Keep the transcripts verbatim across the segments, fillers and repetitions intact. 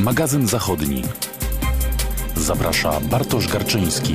Magazyn Zachodni. Zaprasza Bartosz Garczyński.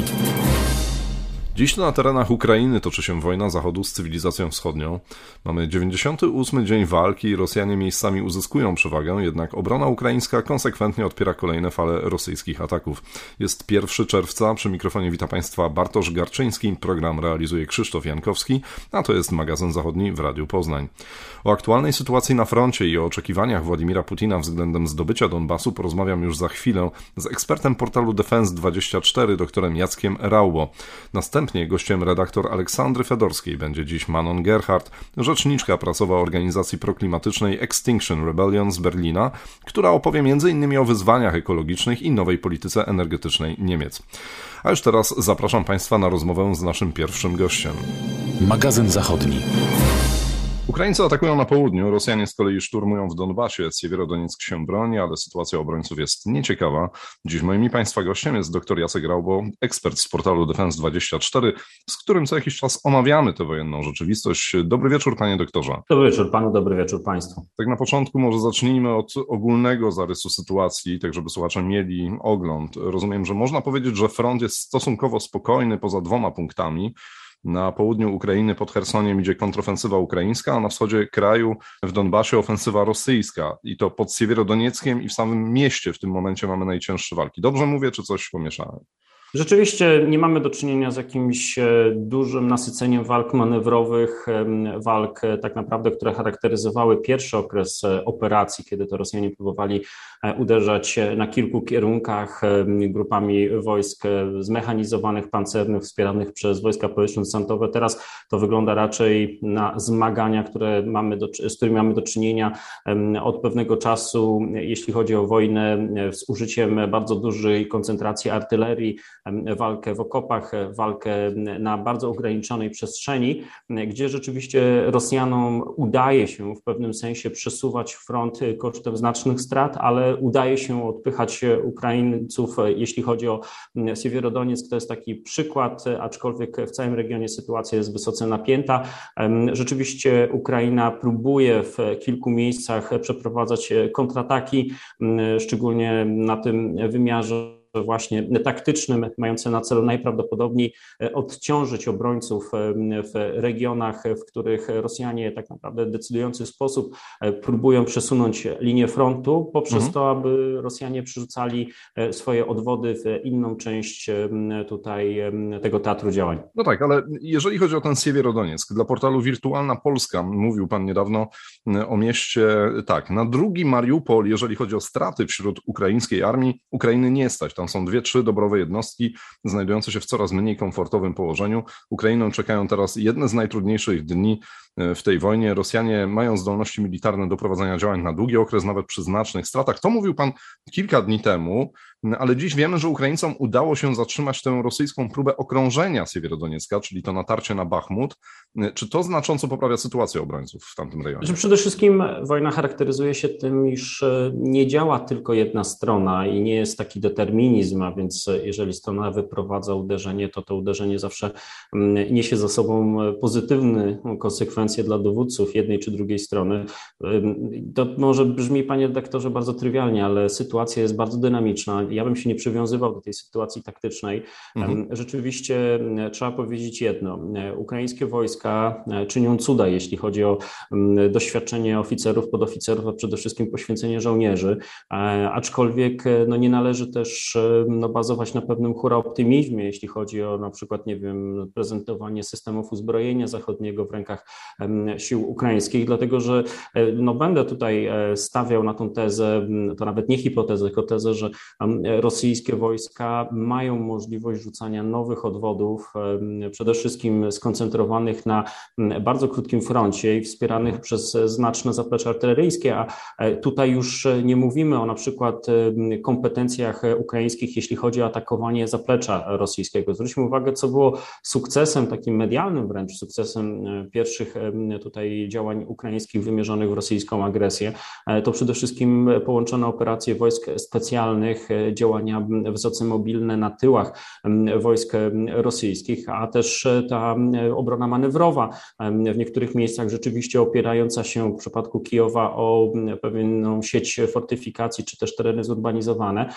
Dziś na terenach Ukrainy toczy się wojna Zachodu z cywilizacją wschodnią. Mamy dziewięćdziesiąty ósmy dzień walki i Rosjanie miejscami uzyskują przewagę, jednak obrona ukraińska konsekwentnie odpiera kolejne fale rosyjskich ataków. Jest pierwszego czerwca, przy mikrofonie wita Państwa Bartosz Garczyński, program realizuje Krzysztof Jankowski, a to jest Magazyn Zachodni w Radiu Poznań. O aktualnej sytuacji na froncie i o oczekiwaniach Władimira Putina względem zdobycia Donbasu porozmawiam już za chwilę z ekspertem portalu Defense dwadzieścia cztery, doktorem Jackiem Raubo. Następnie gościem redaktor Aleksandry Fedorskiej będzie dziś Manon Gerhardt, rzeczniczka prasowa organizacji proklimatycznej Extinction Rebellion z Berlina, która opowie między innymi o wyzwaniach ekologicznych i nowej polityce energetycznej Niemiec. A już teraz zapraszam Państwa na rozmowę z naszym pierwszym gościem. Magazyn Zachodni. Ukraińcy atakują na południu, Rosjanie z kolei szturmują w Donbasie. Siewierodonieck się broni, ale sytuacja obrońców jest nieciekawa. Dziś moim i Państwa gościem jest dr Jacek Raubo, ekspert z portalu Defense dwadzieścia cztery, z którym co jakiś czas omawiamy tę wojenną rzeczywistość. Dobry wieczór, panie doktorze. Dobry wieczór panu, dobry wieczór państwu. Tak na początku może zacznijmy od ogólnego zarysu sytuacji, tak żeby słuchacze mieli ogląd. Rozumiem, że można powiedzieć, że front jest stosunkowo spokojny poza dwoma punktami. Na południu Ukrainy pod Chersoniem idzie kontrofensywa ukraińska, a na wschodzie kraju w Donbasie ofensywa rosyjska. I to pod Siewierodonieckiem i w samym mieście w tym momencie mamy najcięższe walki. Dobrze mówię, czy coś pomieszałem? Rzeczywiście nie mamy do czynienia z jakimś dużym nasyceniem walk manewrowych, walk tak naprawdę, które charakteryzowały pierwszy okres operacji, kiedy to Rosjanie próbowali uderzać na kilku kierunkach grupami wojsk zmechanizowanych, pancernych, wspieranych przez wojska powietrzno-desantowe. Teraz to wygląda raczej na zmagania, które mamy do, z którymi mamy do czynienia od pewnego czasu, jeśli chodzi o wojnę z użyciem bardzo dużej koncentracji artylerii, walkę w okopach, walkę na bardzo ograniczonej przestrzeni, gdzie rzeczywiście Rosjanom udaje się w pewnym sensie przesuwać front kosztem znacznych strat, ale udaje się odpychać Ukraińców, jeśli chodzi o Siewierodonieck. To jest taki przykład, aczkolwiek w całym regionie sytuacja jest wysoce napięta. Rzeczywiście Ukraina próbuje w kilku miejscach przeprowadzać kontrataki, szczególnie na tym wymiarze właśnie taktycznym, mające na celu najprawdopodobniej odciążyć obrońców w regionach, w których Rosjanie tak naprawdę w decydujący sposób próbują przesunąć linię frontu, poprzez mhm. to, aby Rosjanie przerzucali swoje odwody w inną część tutaj tego teatru działań. No tak, ale jeżeli chodzi o ten Siewierodonieck, dla portalu Wirtualna Polska mówił pan niedawno o mieście, tak, na drugi Mariupol, jeżeli chodzi o straty wśród ukraińskiej armii, Ukrainy nie stać. Tam są dwie, trzy dobrowe jednostki znajdujące się w coraz mniej komfortowym położeniu. Ukrainą czekają teraz jedne z najtrudniejszych dni w tej wojnie. Rosjanie mają zdolności militarne do prowadzenia działań na długi okres, nawet przy znacznych stratach. To mówił pan kilka dni temu, ale dziś wiemy, że Ukraińcom udało się zatrzymać tę rosyjską próbę okrążenia Siewierodoniecka, czyli to natarcie na Bachmut. Czy to znacząco poprawia sytuację obrońców w tamtym rejonie? Przede wszystkim wojna charakteryzuje się tym, iż nie działa tylko jedna strona i nie jest taki determinizm, a więc jeżeli strona wyprowadza uderzenie, to to uderzenie zawsze niesie za sobą pozytywne konsekwencje dla dowódców jednej czy drugiej strony. To może brzmi, panie redaktorze, bardzo trywialnie, ale sytuacja jest bardzo dynamiczna. Ja bym się nie przywiązywał do tej sytuacji taktycznej. Mhm. Rzeczywiście trzeba powiedzieć jedno. Ukraińskie wojska czynią cuda, jeśli chodzi o doświadczenie oficerów, podoficerów, a przede wszystkim poświęcenie żołnierzy. Aczkolwiek no, nie należy też no, bazować na pewnym hura optymizmie, jeśli chodzi o na przykład, nie wiem, prezentowanie systemów uzbrojenia zachodniego w rękach sił ukraińskich, dlatego że no, będę tutaj stawiał na tą tezę, to nawet nie hipotezę, tylko tezę, że rosyjskie wojska mają możliwość rzucania nowych odwodów, przede wszystkim skoncentrowanych na bardzo krótkim froncie i wspieranych przez znaczne zaplecze artyleryjskie, a tutaj już nie mówimy o na przykład kompetencjach ukraińskich ukraińskich, jeśli chodzi o atakowanie zaplecza rosyjskiego. Zwróćmy uwagę, co było sukcesem takim medialnym wręcz, sukcesem pierwszych tutaj działań ukraińskich wymierzonych w rosyjską agresję. To przede wszystkim połączone operacje wojsk specjalnych, działania wysoce mobilne na tyłach wojsk rosyjskich, a też ta obrona manewrowa w niektórych miejscach rzeczywiście opierająca się w przypadku Kijowa o pewną sieć fortyfikacji czy też tereny zurbanizowane,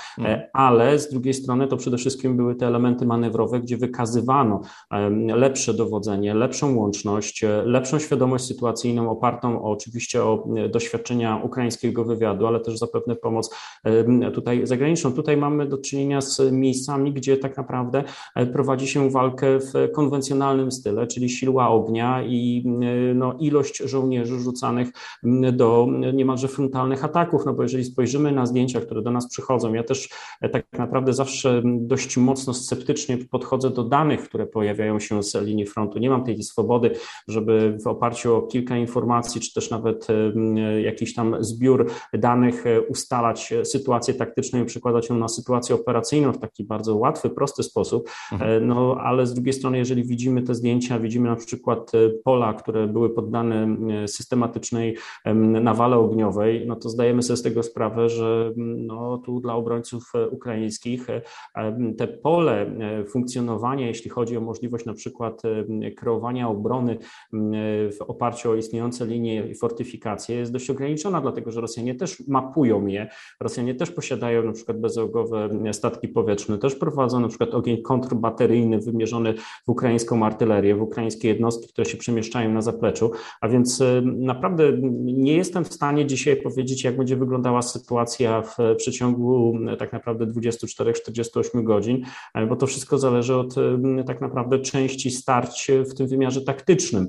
ale z drugiej strony to przede wszystkim były te elementy manewrowe, gdzie wykazywano lepsze dowodzenie, lepszą łączność, lepszą świadomość sytuacyjną opartą o, oczywiście o doświadczenia ukraińskiego wywiadu, ale też zapewne pomoc tutaj zagraniczną. Tutaj mamy do czynienia z miejscami, gdzie tak naprawdę prowadzi się walkę w konwencjonalnym style, czyli siła ognia i no, ilość żołnierzy rzucanych do niemalże frontalnych ataków, no bo jeżeli spojrzymy na zdjęcia, które do nas przychodzą, ja też tak naprawdę zawsze dość mocno sceptycznie podchodzę do danych, które pojawiają się z linii frontu. Nie mam tej swobody, żeby w oparciu o kilka informacji, czy też nawet jakiś tam zbiór danych ustalać sytuację taktyczną i przekładać ją na sytuację operacyjną w taki bardzo łatwy, prosty sposób. No ale z drugiej strony, jeżeli widzimy te zdjęcia, widzimy na przykład pola, które były poddane systematycznej nawale ogniowej, no to zdajemy sobie z tego sprawę, że no, tu dla obrońców ukraińskich te pole funkcjonowania, jeśli chodzi o możliwość na przykład kreowania obrony w oparciu o istniejące linie i fortyfikacje jest dość ograniczona, dlatego że Rosjanie też mapują je, Rosjanie też posiadają na przykład bezzałogowe statki powietrzne, też prowadzą na przykład ogień kontrbateryjny wymierzony w ukraińską artylerię, w ukraińskie jednostki, które się przemieszczają na zapleczu, a więc naprawdę nie jestem w stanie dzisiaj powiedzieć, jak będzie wyglądała sytuacja w przeciągu tak naprawdę dwudziestu czterech do czterdziestu ośmiu godzin, bo to wszystko zależy od tak naprawdę części starć w tym wymiarze taktycznym,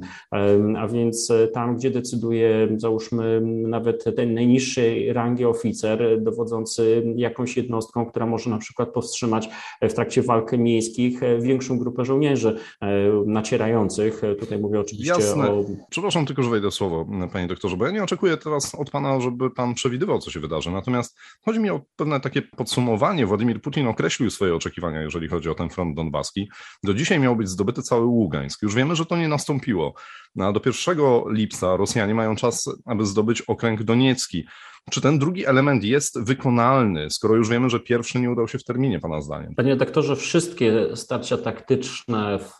a więc tam, gdzie decyduje, załóżmy, nawet tej najniższej rangi oficer dowodzący jakąś jednostką, która może na przykład powstrzymać w trakcie walk miejskich większą grupę żołnierzy nacierających. Tutaj mówię oczywiście Jasne. o... Przepraszam tylko, że wejdę w słowo, panie doktorze, bo ja nie oczekuję teraz od pana, żeby pan przewidywał, co się wydarzy. Natomiast chodzi mi o pewne takie podsumowanie. Władimir Putin określił swoje oczekiwania, jeżeli chodzi o ten front donbaski. Do dzisiaj miał być zdobyty cały Ługańsk. Już wiemy, że to nie nastąpiło. No, a do pierwszego lipca Rosjanie mają czas, aby zdobyć okręg doniecki. Czy ten drugi element jest wykonalny, skoro już wiemy, że pierwszy nie udał się w terminie, pana zdaniem? Panie redaktorze, wszystkie starcia taktyczne w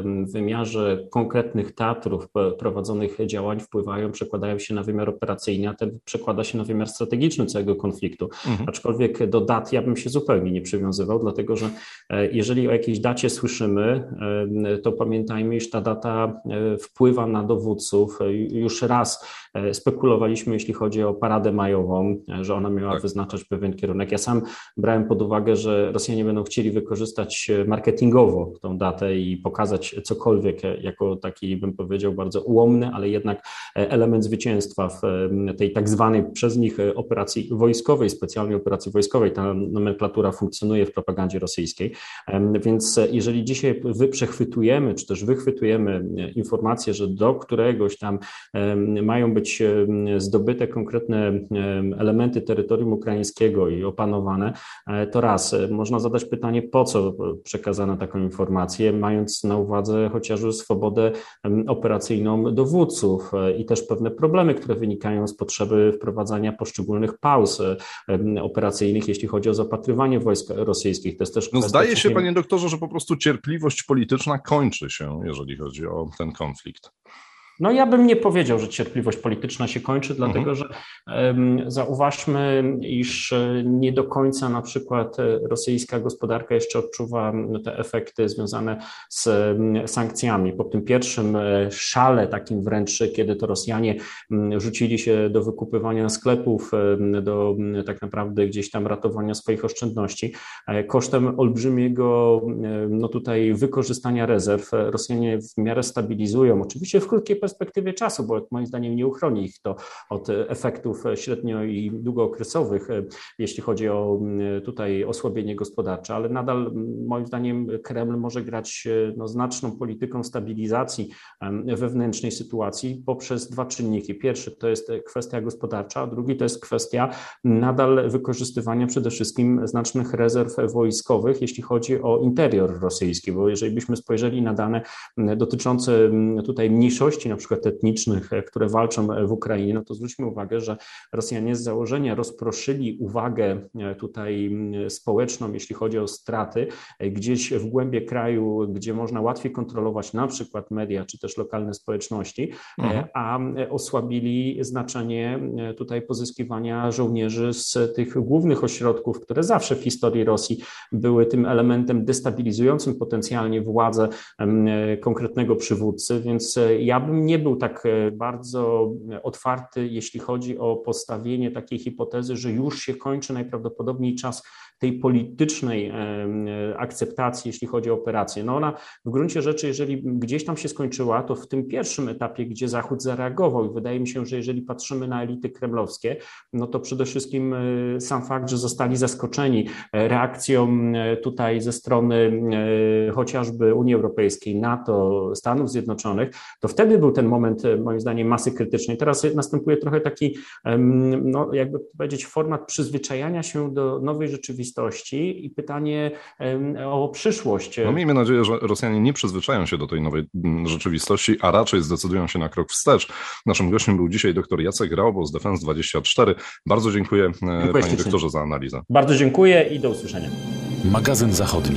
wymiarze konkretnych teatrów prowadzonych działań wpływają, przekładają się na wymiar operacyjny, a ten przekłada się na wymiar strategiczny całego konfliktu. Mhm. Aczkolwiek do dat ja bym się zupełnie nie przywiązywał, dlatego że jeżeli o jakiejś dacie słyszymy, to pamiętajmy, iż ta data wpływa na dowódców. Już raz spekulowaliśmy, jeśli chodzi o paradę majową, że ona miała tak. wyznaczać pewien kierunek. Ja sam brałem pod uwagę, że Rosjanie będą chcieli wykorzystać marketingowo tą datę i pokazać cokolwiek jako taki, bym powiedział, bardzo ułomny, ale jednak element zwycięstwa w tej tak zwanej przez nich operacji wojskowej, specjalnej operacji wojskowej. Ta nomenklatura funkcjonuje w propagandzie rosyjskiej. Więc jeżeli dzisiaj wy przechwytujemy, czy też wychwytujemy informację, że do któregoś tam mają być zdobyte konkretne elementy terytorium ukraińskiego i opanowane, to raz, można zadać pytanie, po co przekazano taką informację, mając na uwadze chociażby swobodę operacyjną dowódców i też pewne problemy, które wynikają z potrzeby wprowadzania poszczególnych pauz operacyjnych, jeśli chodzi o zapatrywanie wojsk rosyjskich. To jest też no zdaje się, panie doktorze, że po prostu cierpliwość polityczna kończy się, jeżeli chodzi o ten konflikt. No ja bym nie powiedział, że cierpliwość polityczna się kończy, dlatego mhm. że um, zauważmy, iż nie do końca na przykład rosyjska gospodarka jeszcze odczuwa te efekty związane z sankcjami. Po tym pierwszym szale takim wręcz, kiedy to Rosjanie rzucili się do wykupywania sklepów, do tak naprawdę gdzieś tam ratowania swoich oszczędności, kosztem olbrzymiego no tutaj wykorzystania rezerw Rosjanie w miarę stabilizują, oczywiście w krótkiej perspektywie czasu, bo moim zdaniem nie uchroni ich to od efektów średnio i długookresowych, jeśli chodzi o tutaj osłabienie gospodarcze, ale nadal moim zdaniem Kreml może grać no, znaczną polityką stabilizacji wewnętrznej sytuacji poprzez dwa czynniki. Pierwszy to jest kwestia gospodarcza, a drugi to jest kwestia nadal wykorzystywania przede wszystkim znacznych rezerw wojskowych, jeśli chodzi o interior rosyjski, bo jeżeli byśmy spojrzeli na dane dotyczące tutaj mniejszości na przykład etnicznych, które walczą w Ukrainie, no to zwróćmy uwagę, że Rosjanie z założenia rozproszyli uwagę tutaj społeczną, jeśli chodzi o straty, gdzieś w głębie kraju, gdzie można łatwiej kontrolować na przykład media, czy też lokalne społeczności, mhm. a osłabili znaczenie tutaj pozyskiwania żołnierzy z tych głównych ośrodków, które zawsze w historii Rosji były tym elementem destabilizującym potencjalnie władzę konkretnego przywódcy, więc ja bym nie był tak bardzo otwarty, jeśli chodzi o postawienie takiej hipotezy, że już się kończy najprawdopodobniej czas tej politycznej akceptacji, jeśli chodzi o operację. No ona w gruncie rzeczy, jeżeli gdzieś tam się skończyła, to w tym pierwszym etapie, gdzie Zachód zareagował i wydaje mi się, że jeżeli patrzymy na elity kremlowskie, no to przede wszystkim sam fakt, że zostali zaskoczeni reakcją tutaj ze strony chociażby Unii Europejskiej, NATO, Stanów Zjednoczonych, to wtedy był ten moment moim zdaniem masy krytycznej. Teraz następuje trochę taki, no jakby powiedzieć, format przyzwyczajania się do nowej rzeczywistości i pytanie o przyszłość. No miejmy nadzieję, że Rosjanie nie przyzwyczają się do tej nowej rzeczywistości, a raczej zdecydują się na krok wstecz. Naszym gościem był dzisiaj dr Jacek Raubo z Defense dwadzieścia cztery. Bardzo dziękuję, dziękuję panie ślicznie. doktorze za analizę. Bardzo dziękuję i do usłyszenia. Magazyn Zachodni.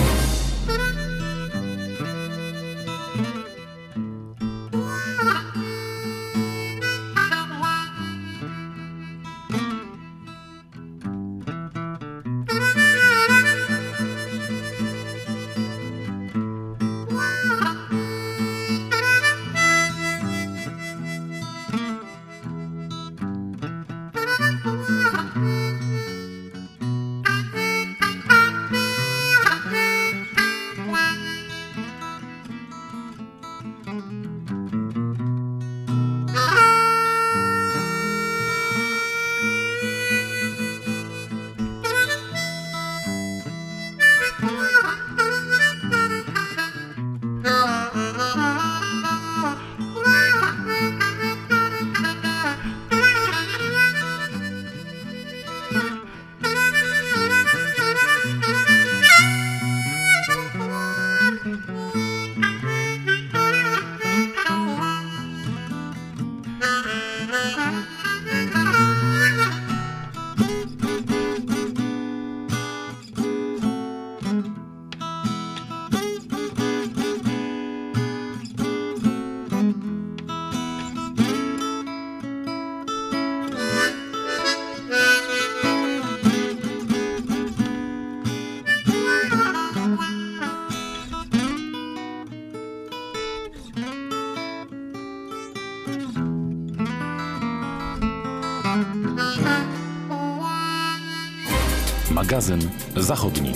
Magazyn Zachodni.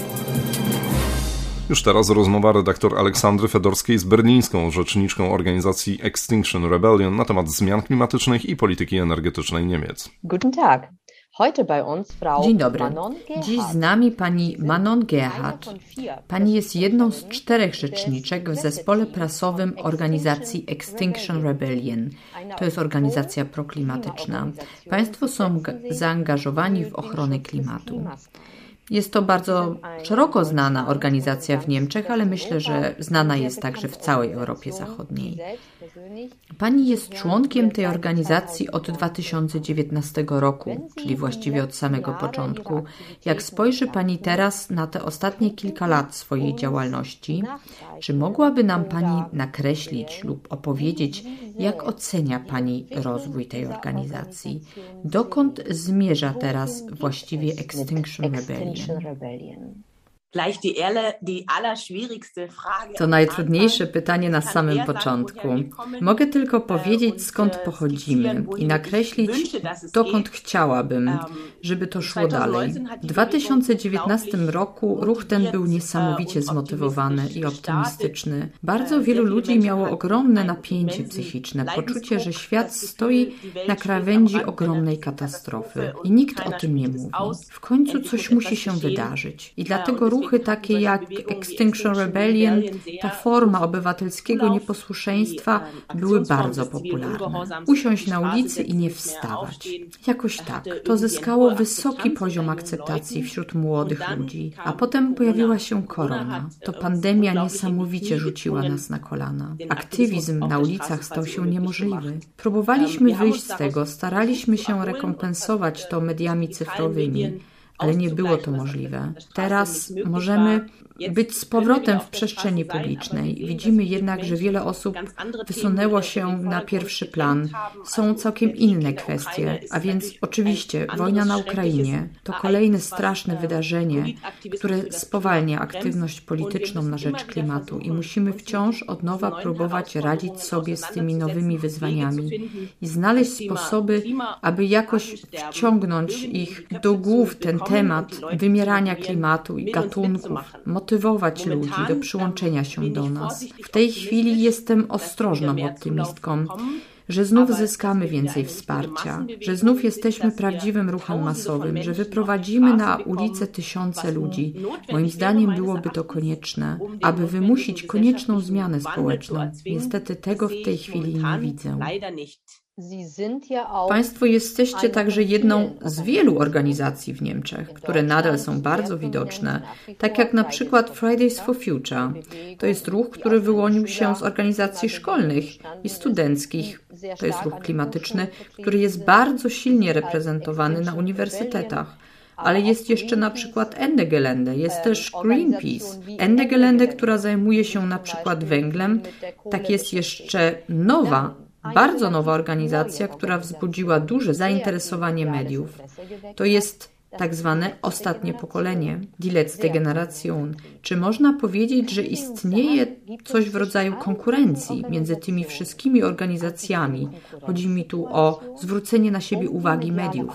Już teraz rozmowa redaktor Aleksandry Fedorskiej z berlińską rzeczniczką organizacji Extinction Rebellion na temat zmian klimatycznych i polityki energetycznej Niemiec. Guten Tag. Dzień dobry. Dziś z nami pani Manon Gerhardt. Pani jest jedną z czterech rzeczniczek w zespole prasowym organizacji Extinction Rebellion. To jest organizacja proklimatyczna. Państwo są zaangażowani w ochronę klimatu. Jest to bardzo szeroko znana organizacja w Niemczech, ale myślę, że znana jest także w całej Europie Zachodniej. Pani jest członkiem tej organizacji od dwa tysiące dziewiętnastego roku, czyli właściwie od samego początku. Jak spojrzy Pani teraz na te ostatnie kilka lat swojej działalności, czy mogłaby nam Pani nakreślić lub opowiedzieć, jak ocenia Pani rozwój tej organizacji? Dokąd zmierza teraz właściwie Extinction Rebellion? To najtrudniejsze pytanie na samym początku. Mogę tylko powiedzieć, skąd pochodzimy i nakreślić, dokąd chciałabym, żeby to szło dalej. W dwa tysiące dziewiętnastym roku ruch ten był niesamowicie zmotywowany i optymistyczny. Bardzo wielu ludzi miało ogromne napięcie psychiczne, poczucie, że świat stoi na krawędzi ogromnej katastrofy i nikt o tym nie mówi. W końcu coś musi się wydarzyć i dlatego ruchy takie jak Extinction Rebellion, ta forma obywatelskiego nieposłuszeństwa były bardzo popularne. Usiąść na ulicy i nie wstawać. Jakoś tak. To zyskało wysoki poziom akceptacji wśród młodych ludzi. A potem pojawiła się korona. To pandemia niesamowicie rzuciła nas na kolana. Aktywizm na ulicach stał się niemożliwy. Próbowaliśmy wyjść z tego, staraliśmy się rekompensować to mediami cyfrowymi, ale nie było to możliwe. Teraz możemy być z powrotem w przestrzeni publicznej. Widzimy jednak, że wiele osób wysunęło się na pierwszy plan. Są całkiem inne kwestie, a więc oczywiście wojna na Ukrainie to kolejne straszne wydarzenie, które spowalnia aktywność polityczną na rzecz klimatu i musimy wciąż od nowa próbować radzić sobie z tymi nowymi wyzwaniami i znaleźć sposoby, aby jakoś wciągnąć ich do głów ten temat wymierania klimatu i gatunków, motywować ludzi do przyłączenia się do nas. W tej chwili jestem ostrożną optymistką, że znów zyskamy więcej wsparcia, że znów jesteśmy prawdziwym ruchem masowym, że wyprowadzimy na ulicę tysiące ludzi. Moim zdaniem byłoby to konieczne, aby wymusić konieczną zmianę społeczną. Niestety tego w tej chwili nie widzę. Państwo jesteście także jedną z wielu organizacji w Niemczech, które nadal są bardzo widoczne, tak jak na przykład Fridays for Future. To jest ruch, który wyłonił się z organizacji szkolnych i studenckich. To jest ruch klimatyczny, który jest bardzo silnie reprezentowany na uniwersytetach. Ale jest jeszcze na przykład Ende Gelände, jest też Greenpeace. Ende Gelände, która zajmuje się na przykład węglem, tak jest jeszcze nowa, bardzo nowa organizacja, która wzbudziła duże zainteresowanie mediów. To jest tak zwane ostatnie pokolenie, die letzte Generation. Czy można powiedzieć, że istnieje coś w rodzaju konkurencji między tymi wszystkimi organizacjami? Chodzi mi tu o zwrócenie na siebie uwagi mediów.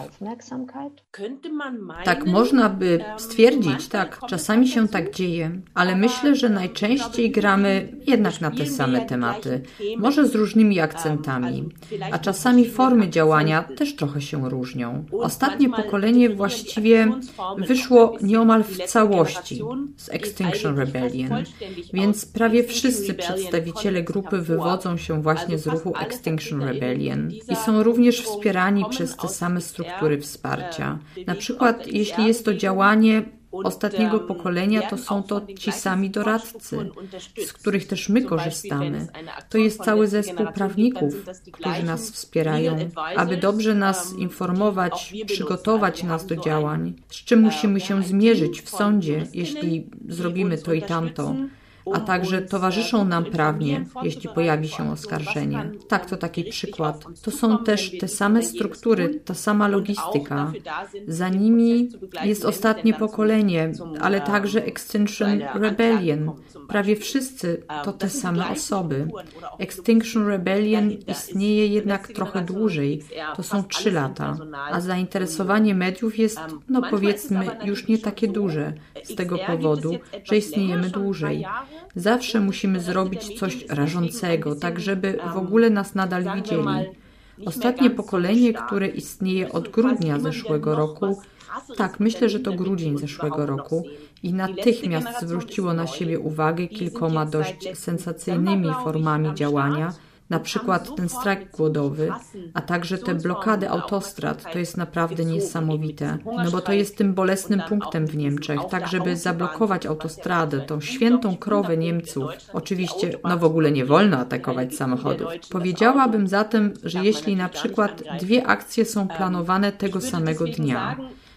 Tak można by stwierdzić, tak, czasami się tak dzieje, ale myślę, że najczęściej gramy jednak na te same tematy, może z różnymi akcentami, a czasami formy działania też trochę się różnią. Ostatnie pokolenie właściwie Właściwie wyszło nieomal w całości z Extinction Rebellion, więc prawie wszyscy przedstawiciele grupy wywodzą się właśnie z ruchu Extinction Rebellion i są również wspierani przez te same struktury wsparcia. Na przykład jeśli jest to działanie ostatniego pokolenia, to są to ci sami doradcy, z których też my korzystamy. To jest cały zespół prawników, którzy nas wspierają, aby dobrze nas informować, przygotować nas do działań, z czym musimy się zmierzyć w sądzie, jeśli zrobimy to i tamto. A także towarzyszą nam prawnie, jeśli pojawi się oskarżenie. Tak, to taki przykład. To są też te same struktury, ta sama logistyka. Za nimi jest ostatnie pokolenie, ale także Extinction Rebellion. Prawie wszyscy to te same osoby. Extinction Rebellion istnieje jednak trochę dłużej. To są trzy lata. A zainteresowanie mediów jest, no powiedzmy, już nie takie duże. Z tego powodu, że istniejemy dłużej. Zawsze musimy zrobić coś rażącego, tak żeby w ogóle nas nadal widzieli. Ostatnie pokolenie, które istnieje od grudnia zeszłego roku, tak, myślę, że to grudzień zeszłego roku i natychmiast zwróciło na siebie uwagę kilkoma dość sensacyjnymi formami działania, na przykład ten strajk głodowy, a także te blokady autostrad, to jest naprawdę niesamowite, no bo to jest tym bolesnym punktem w Niemczech, tak żeby zablokować autostradę, tą świętą krowę Niemców. Oczywiście, no w ogóle nie wolno atakować samochodów. Powiedziałabym zatem, że jeśli na przykład dwie akcje są planowane tego samego dnia,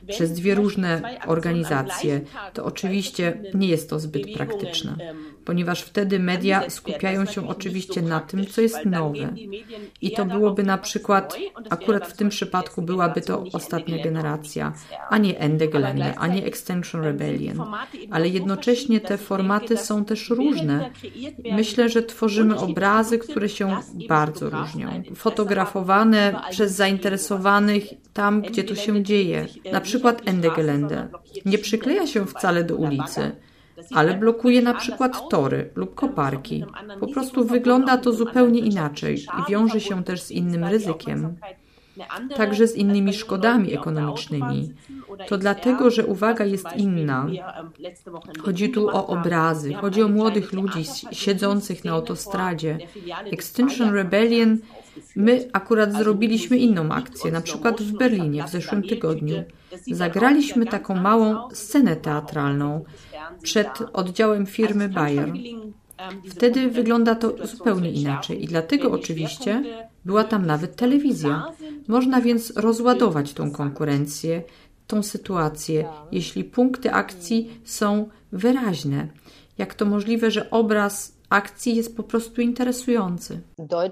przez dwie różne organizacje, to oczywiście nie jest to zbyt praktyczne, ponieważ wtedy media skupiają się oczywiście na tym, co jest nowe. I to byłoby na przykład, akurat w tym przypadku byłaby to ostatnia generacja, a nie Ende Gelände, a nie Extinction Rebellion. Ale jednocześnie te formaty są też różne. Myślę, że tworzymy obrazy, które się bardzo różnią. Fotografowane przez zainteresowanych tam, gdzie to się dzieje. Na przykład Ende Gelände nie przykleja się wcale do ulicy, ale blokuje na przykład tory lub koparki. Po prostu wygląda to zupełnie inaczej i wiąże się też z innym ryzykiem. Także z innymi szkodami ekonomicznymi. To dlatego, że uwaga jest inna. Chodzi tu o obrazy, chodzi o młodych ludzi siedzących na autostradzie. Extinction Rebellion, my akurat zrobiliśmy inną akcję, na przykład w Berlinie w zeszłym tygodniu. Zagraliśmy taką małą scenę teatralną przed oddziałem firmy Bayer. Wtedy wygląda to zupełnie inaczej i dlatego oczywiście była tam nawet telewizja. Można więc rozładować tą konkurencję, tą sytuację, jeśli punkty akcji są wyraźne. Jak to możliwe, że obraz akcji jest po prostu interesujący?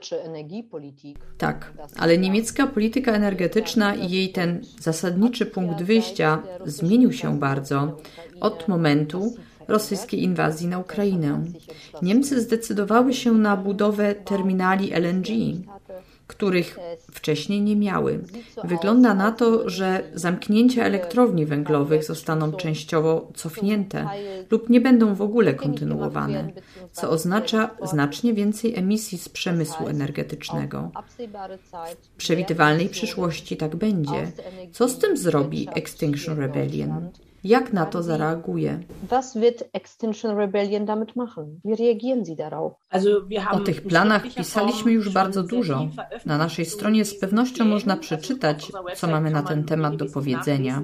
Tak, ale niemiecka polityka energetyczna i jej ten zasadniczy punkt wyjścia zmienił się bardzo od momentu rosyjskiej inwazji na Ukrainę. Niemcy zdecydowały się na budowę terminali L N G, których wcześniej nie miały. Wygląda na to, że zamknięcia elektrowni węglowych zostaną częściowo cofnięte lub nie będą w ogóle kontynuowane, co oznacza znacznie więcej emisji z przemysłu energetycznego. W przewidywalnej przyszłości tak będzie. Co z tym zrobi Extinction Rebellion? Jak na to zareaguje? Was wird Extinction Rebellion damit machen? Wie reagieren Sie darauf? O tych planach pisaliśmy już bardzo dużo. Na naszej stronie z pewnością można przeczytać, co mamy na ten temat do powiedzenia.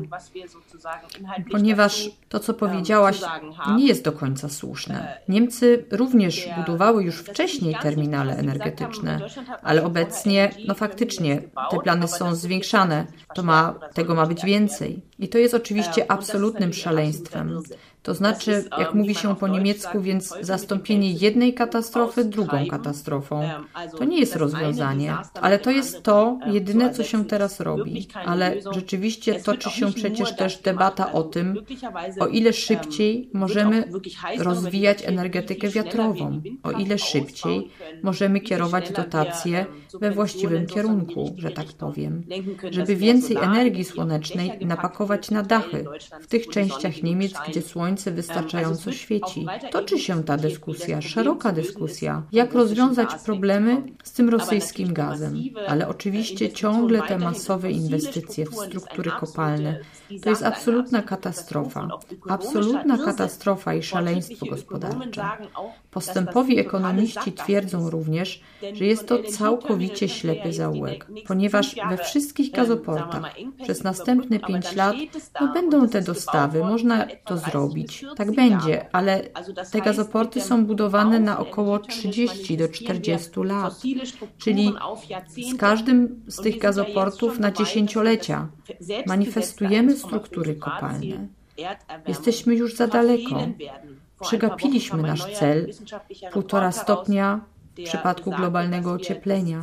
Ponieważ to, co powiedziałaś, nie jest do końca słuszne. Niemcy również budowały już wcześniej terminale energetyczne, ale obecnie, no faktycznie, te plany są zwiększane. To ma, tego ma być więcej. I to jest oczywiście absolutnym szaleństwem. To znaczy, jak mówi się po niemiecku, więc zastąpienie jednej katastrofy drugą katastrofą. To nie jest rozwiązanie, ale to jest to jedyne, co się teraz robi. Ale rzeczywiście toczy się przecież też debata o tym, o ile szybciej możemy rozwijać energetykę wiatrową, o ile szybciej możemy kierować dotacje we właściwym kierunku, że tak powiem, żeby więcej energii słonecznej napakować na dachy w tych częściach Niemiec, gdzie słońce wystarczająco świeci. Toczy się ta dyskusja, szeroka dyskusja, jak rozwiązać problemy z tym rosyjskim gazem. Ale oczywiście ciągle te masowe inwestycje w struktury kopalne to jest absolutna katastrofa. Absolutna katastrofa i szaleństwo gospodarcze. Postępowi ekonomiści twierdzą również, że jest to całkowicie ślepy zaułek, ponieważ we wszystkich gazoportach przez następne pięć lat no, będą te dostawy, można to zrobić. Tak będzie, ale te gazoporty są budowane na około trzydzieści do czterdziestu lat, czyli z każdym z tych gazoportów na dziesięciolecia manifestujemy struktury kopalne. Jesteśmy już za daleko. Przegapiliśmy nasz cel półtora stopnia w przypadku globalnego ocieplenia.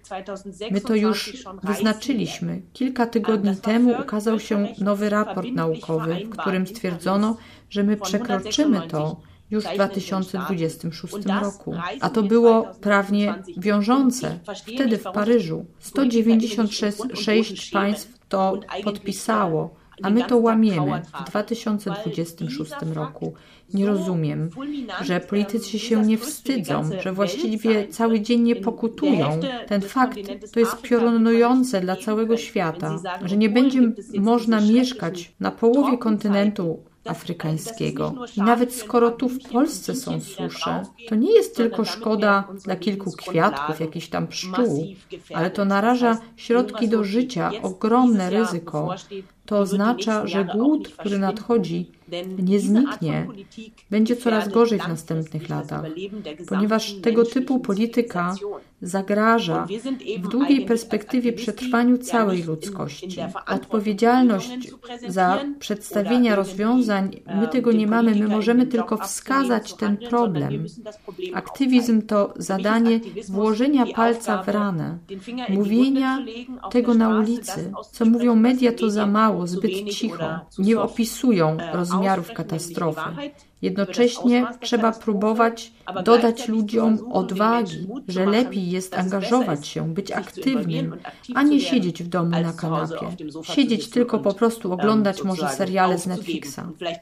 My to już wyznaczyliśmy. Kilka tygodni temu ukazał się nowy raport naukowy, w którym stwierdzono, że my przekroczymy to już w dwa tysiące dwudziestym szóstym roku. A to było prawnie wiążące. Wtedy w Paryżu sto dziewięćdziesiąt sześć państw to podpisało, a my to łamiemy w dwa tysiące dwudziestym szóstym roku. Nie rozumiem, że politycy się nie wstydzą, że właściwie cały dzień nie pokutują. Ten fakt to jest piorunujące dla całego świata, że nie będzie można mieszkać na połowie kontynentu afrykańskiego. I nawet skoro tu w Polsce są susze, to nie jest tylko szkoda dla kilku kwiatków, jakichś tam pszczół, ale to naraża środki do życia, ogromne ryzyko To oznacza, że głód, który nadchodzi, nie zniknie. Będzie coraz gorzej w następnych latach, ponieważ tego typu polityka zagraża w długiej perspektywie przetrwaniu całej ludzkości. Odpowiedzialność za przedstawienie rozwiązań, my tego nie mamy, my możemy tylko wskazać ten problem. Aktywizm to zadanie włożenia palca w ranę, mówienia tego na ulicy. Co mówią media, to za mało, zbyt cicho. Nie opisują rozmiarów katastrofy. Jednocześnie trzeba próbować dodać ludziom odwagi, że lepiej jest angażować się, być aktywnym, a nie siedzieć w domu na kanapie. Siedzieć tylko po prostu oglądać może seriale z Netflixa.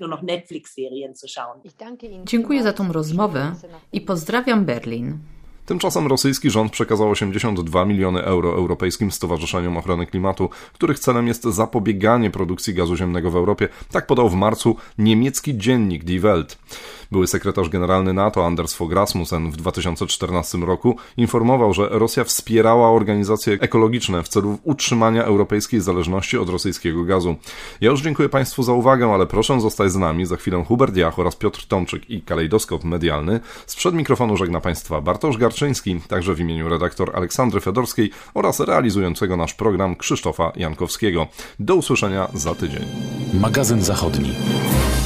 Dziękuję za tą rozmowę i pozdrawiam Berlin. Tymczasem rosyjski rząd przekazał osiemdziesiąt dwa miliony euro europejskim stowarzyszeniom ochrony klimatu, których celem jest zapobieganie produkcji gazu ziemnego w Europie. Tak podał w marcu niemiecki dziennik Die Welt. Były sekretarz generalny NATO Anders Fogh Rasmussen w dwa tysiące czternastym roku informował, że Rosja wspierała organizacje ekologiczne w celu utrzymania europejskiej zależności od rosyjskiego gazu. Ja już dziękuję Państwu za uwagę, ale proszę zostać z nami. Za chwilę Hubert Jach oraz Piotr Tomczyk i Kalejdoskop Medialny. Sprzed mikrofonu żegna Państwa Bartosz Garczyński, także w imieniu redaktor Aleksandry Fedorskiej oraz realizującego nasz program Krzysztofa Jankowskiego. Do usłyszenia za tydzień. Magazyn Zachodni.